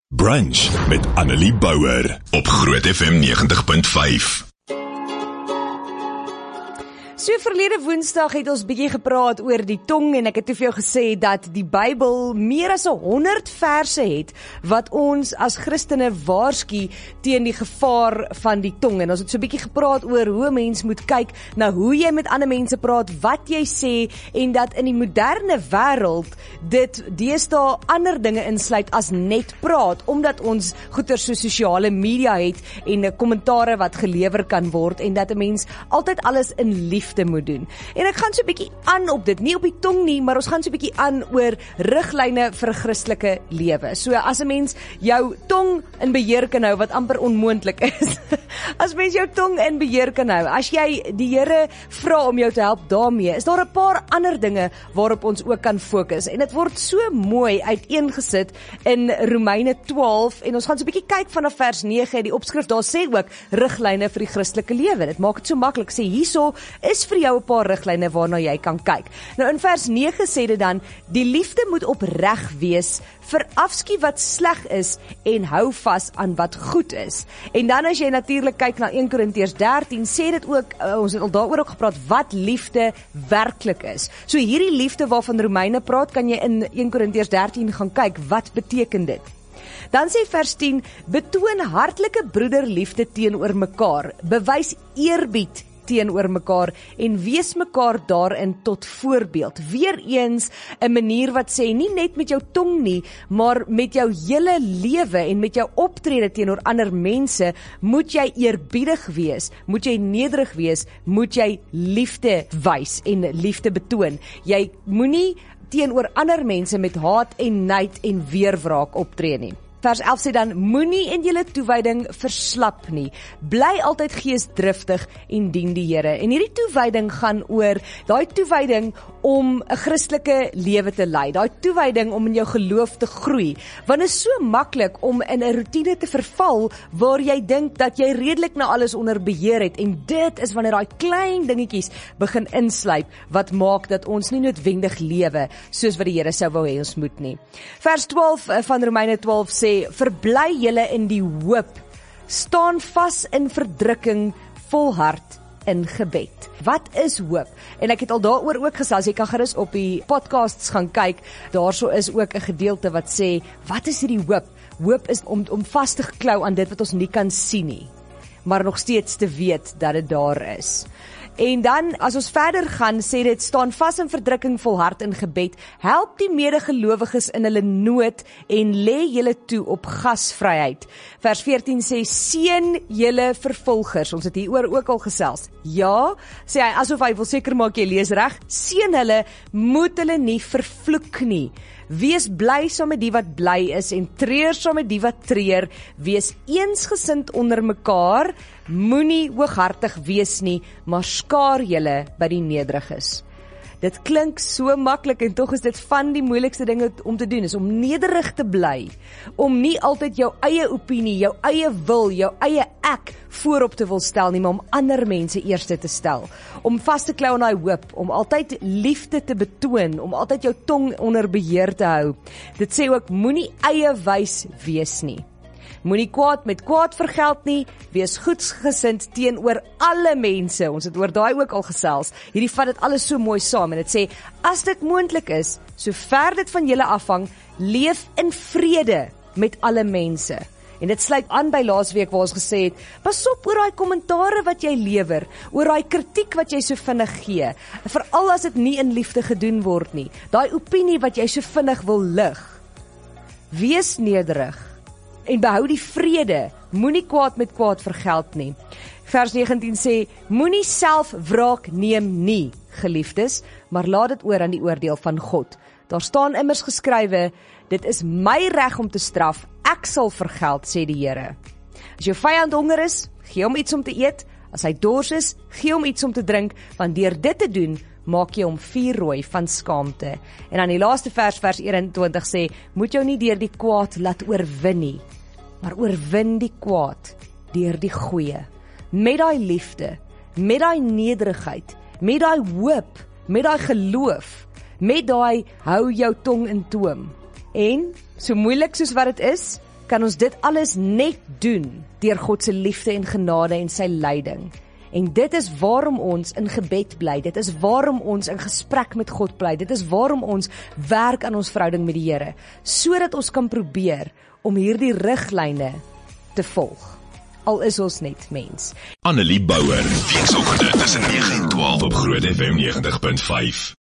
Brunch met Annelie Bouwer op Groot FM 90.5. So verlede Woensdag het ons bietjie gepraat oor die tong en ek het te veel gesê dat die Bybel meer as 100 verse het wat ons as Christene waarsku teen die gevaar van die tong. En ons het so bietjie gepraat oor hoe 'n mens moet kyk na hoe jy met ander mense praat, wat jy sê en dat in die moderne wêreld dit deesdae ander dinge insluit as net praat, omdat ons goeie so sosiale media het en kommentare wat gelewer kan word en dat 'n mens altyd alles in liefde moet doen. En ek gaan so 'n bietjie aan op dit, nie op die tong nie, maar ons gaan so 'n bietjie aan oor riglyne vir 'n Christelike lewe. So as 'n mens jou tong in beheer kan hou, wat amper onmoontlik is. As mens jou tong in beheer kan hou, as jy die Here vra om jou te help daarmee, is daar 'n paar ander dinge waarop ons ook kan fokus. En dit word so mooi uiteengesit in Romeine 12 en ons gaan so 'n bietjie kyk vanaf vers 9. Die opskrif daar sê ook riglyne vir die Christelike lewe. Dit maak dit so maklik. Sê hierso is vir jou 'n paar riglyne waarna jy kan kyk. Nou in vers 9 sê dit dan, die liefde moet opreg wees, verafskiet wat sleg is en hou vas aan wat goed is. En dan as jy natuurlik kyk na 1 Korintiërs 13, sê dit ook, ons het al daaroor ook gepraat, wat liefde werklik is. So hierdie liefde waarvan Romeine praat, kan jy in 1 Korintiërs 13 gaan kyk, wat beteken dit? Dan sê vers 10, betoon hartlike broederliefde teenoor mekaar, bewys eerbied teenoor mekaar en wees mekaar daarin tot voorbeeld. Weereens 'n manier wat sê, nie net met jou tong nie, maar met jou hele lewe en met jou optrede teenoor ander mense, moet jy eerbiedig wees, moet jy nederig wees, moet jy liefde wys en liefde betoon. Jy moenie teenoor ander mense met haat en nyd en weerwraak optree nie. Vers 11 sê dan, moenie in julle toewyding verslap nie. Bly altyd geesdriftig en dien die Here. En hierdie toewyding gaan oor daai toewyding om 'n Christelike lewe te lei. Daai toewyding om in jou geloof te groei. Want dit is so maklik om in 'n roetine te verval waar jy dink dat jy redelik na alles onder beheer het. En dit is wanneer daai klein dingetjies begin insluip wat maak dat ons nie noodwendig lewe soos wat die Here sou wou hê ons moet nie. Vers 12 van Romeine 12 sê, verbly julle in die hoop, staan vas in verdrukking, volhard in gebed. Wat is hoop? En ek het al daaroor ook gesê, jy kan gerus op die podcasts gaan kyk, daarso is ook 'n gedeelte wat sê, wat is hierdie hoop? Hoop is om vas te klou aan dit wat ons nie kan sien nie, maar nog steeds te weet dat dit daar is. En dan, as ons verder gaan, sê dit, staan vas in verdrukking, volhard in gebed, help die medegelowiges in hulle nood en lê julle toe op gasvryheid. Vers 14 sê, seën julle vervolgers. Ons het hieroor ook al gesels. Ja, sê hy, asof hy wil seker maak jy lees reg, seën hulle, moet hulle nie vervloek nie. Wees bly saam met die wat bly is en treur saam met die wat treur. Wees eensgesind onder mekaar, moenie hooghartig wees nie, maar skaar julle by die nederiges. Dit klink so maklik en tog is dit van die moeilikste dinge om te doen, is om nederig te bly, om nie altyd jou eie opinie, jou eie wil, jou eie ek voorop te wil stel nie, maar om ander mense eerste te stel, om vas te klou aan daai hoop, om altyd liefde te betoon, om altyd jou tong onder beheer te hou. Dit sê ook, moenie eie wys wees nie. Moenie kwaad met kwaad vergeld nie, wees goedgesind teenoor alle mense. Ons het oor daai ook al gesels. Hierdie vat dit alles so mooi saam en dit sê, as dit moontlik is, sover dit van julle afhang, leef in vrede met alle mense. En dit sluit aan by laasweek waar ons gesê het, pas op oor daai kommentare wat jy lewer, oor daai kritiek wat jy so vinnig gee, veral as dit nie in liefde gedoen word nie. Daai opinie wat jy so vinnig wil lig. Wees nederig en behou die vrede, moenie kwaad met kwaad vergeld nie. Vers 19 sê, moenie self wraak neem nie, geliefdes, maar laat dit oor aan die oordeel van God. Daar staan immers geskrywe, dit is my reg om te straf, ek sal vergeld, sê die Here. As jou vyand honger is, gee hom iets om te eet, as hy dors is, gee hom iets om te drink, want deur dit te doen, maak jy hom vuurrooi van skaamte. En dan die laaste vers 21 sê, moet jou nie deur die kwaad laat oorwin nie, maar oorwin die kwaad deur die goeie. Met daai liefde, met daai nederigheid, met daai hoop, met daai geloof, met daai hou jou tong in toom. En, so moeilik soos wat dit is, kan ons dit alles net doen deur God se liefde en genade en sy leiding. En dit is waarom ons in gebed bly, dit is waarom ons in gesprek met God bly, dit is waarom ons werk aan ons verhouding met die Here, sodat ons kan probeer om hierdie riglyne te volg. Al is ons net mens. Annelie Bouwer, weekoggende tussen 9 en 12 op Groot FM 90.5.